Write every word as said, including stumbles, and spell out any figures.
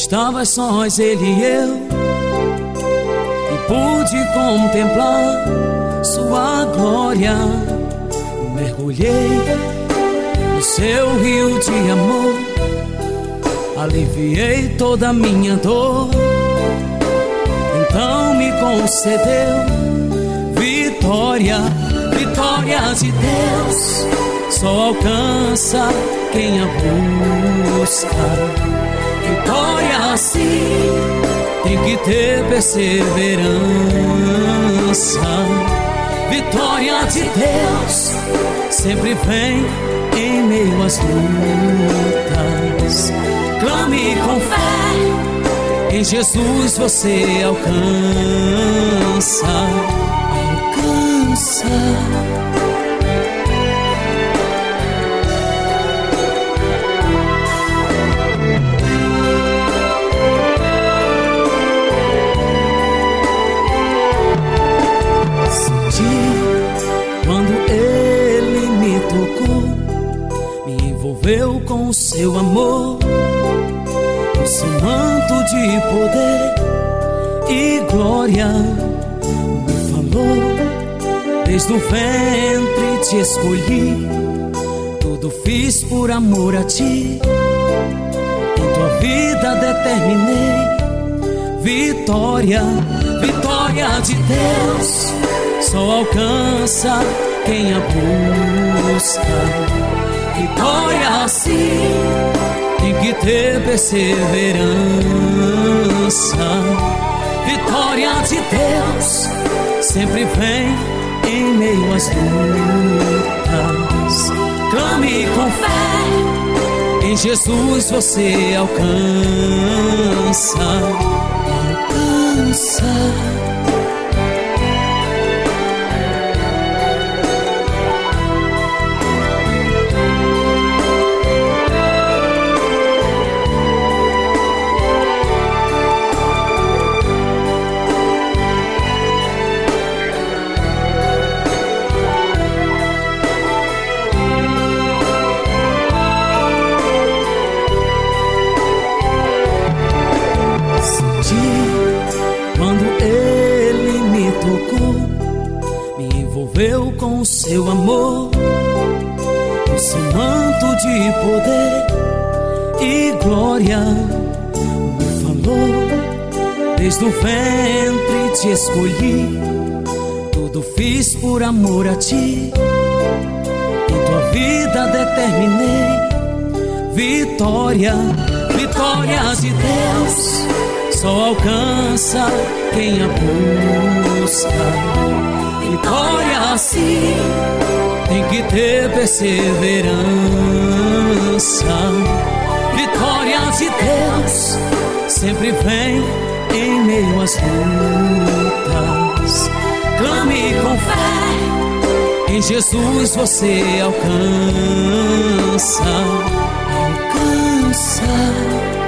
Estavas sós, ele e eu, e pude contemplar sua glória. Mergulhei no seu rio de amor, aliviei toda a minha dor. Então me concedeu vitória, vitória de Deus. Só alcança quem a busca. Vitória assim tem que ter perseverança. Vitória de Deus sempre vem em meio às lutas. Clame com fé, em Jesus você alcança, alcança. Quando ele me tocou, me envolveu com o seu amor, o seu manto de poder e glória. Me falou, desde o ventre te escolhi, tudo fiz por amor a ti, em tua vida determinei vitória, vitória de Deus. Só alcança quem a busca. Vitória assim tem que ter perseverança. Vitória de Deus sempre vem em meio às lutas. Clame com fé, em Jesus você alcança, alcança. Quando ele me tocou, me envolveu com o seu amor, o seu manto de poder e glória. Me falou, desde o ventre te escolhi, tudo fiz por amor a ti, em tua vida determinei vitória, vitória de Deus. Só alcança quem a busca. Vitória assim tem que ter perseverança. Vitória de Deus sempre vem em meio às lutas. Clame com fé, em Jesus você alcança, alcança.